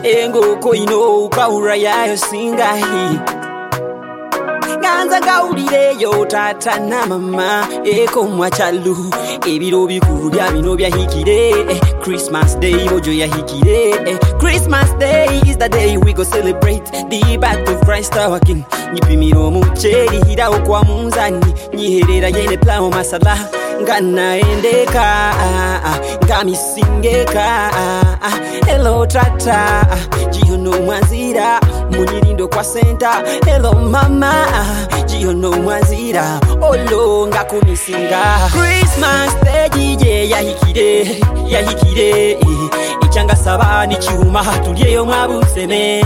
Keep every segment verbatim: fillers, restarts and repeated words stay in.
engoko ino kaura yayo singahi ganza gaulireyo tata na mama eko mwachalu ebiro bikuru bya bino bya hikire Christmas Day mojo ya hikire Christmas Day is the day we go celebrate the birth of Christ our King nyipimiro mucheri hiraho kwa munzani nyiherera yene plao masala ngana endeka ngamisingeka hello tata jihono mwanzira munirindo kwa center hello mama jihono mwanzira olo ngakumisinga Christmas Day jije yahikire yahikire ichanga sabani chiuma tulieyo mwabuseme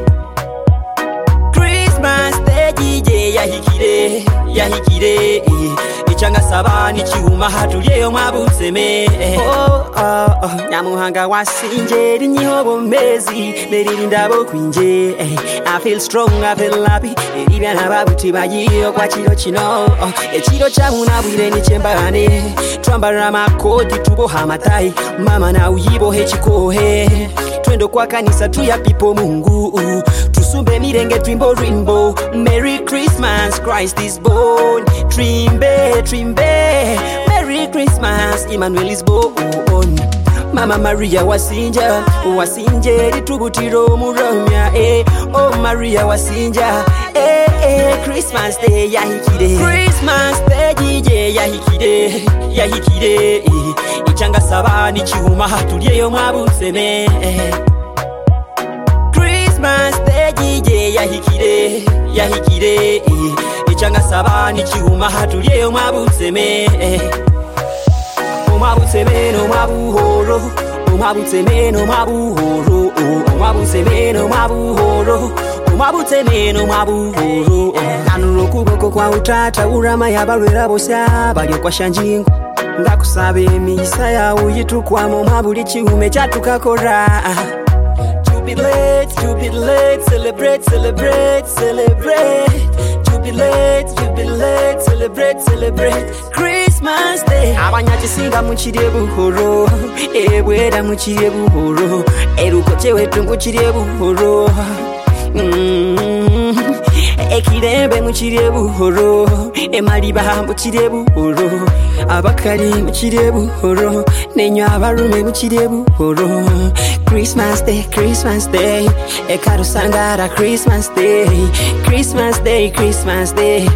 Christmas Day jije yahikire yahikire ichanga sabani chiuma tulieyo mwabuseme oh oh oh nyamuhanga wasinjeri nyihobo mezi neririnda bo kwinje I feel strong I feel happy ibya nababuti bagiyo kwa chiro chino echiro chamuna bwire ni chembane twambara makoti tubo hamatai mama na uyibo hechikohe twendo kwa kanisa tuya pipo Mungu tusumbe mirenge twimbo rainbow Merry Christmas Christ is born trimbe trimbe Merry Christmas Emmanuel is born Mama Maria wasinja wasinje litubutiro muromya eh oh Maria wasinja eh eh Christmas Day yahikire Christmas Day jije yahikire yahikire eh ichanga sabani chiuma tulieyo mwabuseme eh Christmas Day jije yahikire yahikire eh ichanga sabani chiuma tulieyo mwabuseme eh Mwabuseme no mwabuhoro Mwabuseme no mwabuhoro Mwabuseme no mwabuhoro Mwabuseme no mwabuhoro Kanuro kuboko kwa utata urama yabalwera bosya balyo kwa shanjingo ndakusabe emisa yawe yitukwamo mwabuli kihume kyatukakora Jubilate, jubilate, celebrate, celebrate, celebrate Jubilate, jubilate, celebrate, celebrate Christmas Day abanyakisinga mukire buhoro ebwera mukire buhoro erukoche wetu mukire buhoro mm ekirembe mukire buhoro emaliba mukire buhoro abakari mukire buhoro nenyo abarume mukire buhoro Christmas Day Christmas Day ekarusangara Christmas Day Christmas Day Christmas Day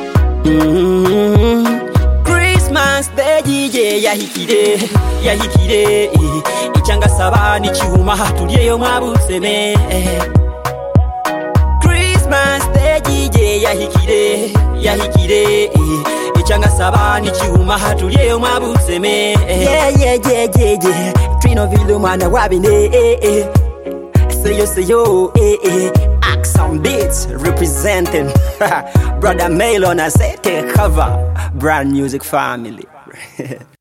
mm Christmas Day jije yahikire yahikire ichanga sabani chiuma tulieyo mwabuseme Christmas Day jije yahikire yahikire ichanga sabani chiuma tulieyo mwabuseme yeah yeah yeah yeah yeah Trino Vilo mwana wabine eh eh Seyo seyo eh eh Axon Beats representing Brother Mail on a set cover Brand Music Family